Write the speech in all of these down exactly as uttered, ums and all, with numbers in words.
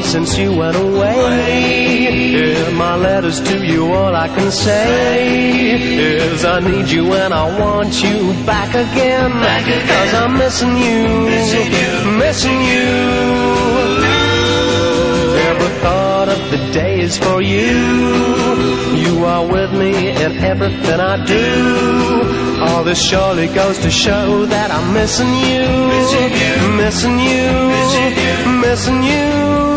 since you went away. In my letters to you, all I can say is I need you and I want you back again. Cause I'm missing you, missing you. Every thought of the day is for you. You are with me in everything I do. All this surely goes to show that I'm missing you, missing you, missing you.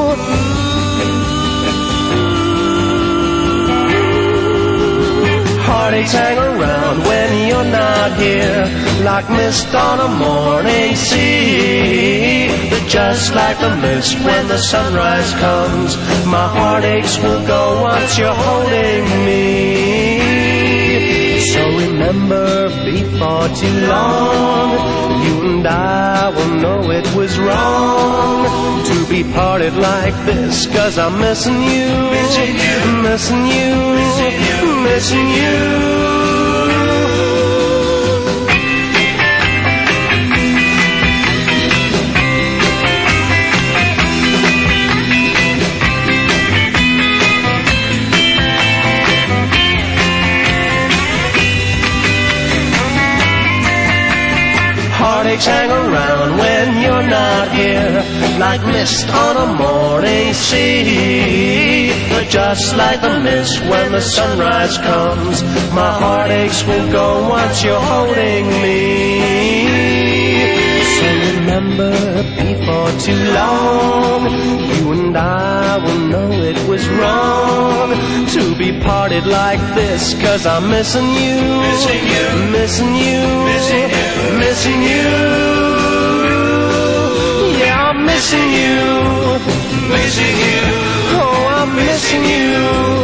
Heartaches hang around when you're not here, like mist on a morning sea. But just like the mist when the sunrise comes, my heartaches will go once you're holding me. So remember, before too long, you and I will know it was wrong to be parted like this. Cause I'm missing you, missing you, missing you. Heartaches hang around when you're not here, like mist on a morning sea. But just like the mist when the sunrise comes, my heartaches will go once you're holding me. So remember, before too long, you and I will know it was wrong to be parted like this. Cause I'm missing you, missing you, missing you, missing you, missing you. Yeah, I'm missing you, missing you. Oh, I'm missing you.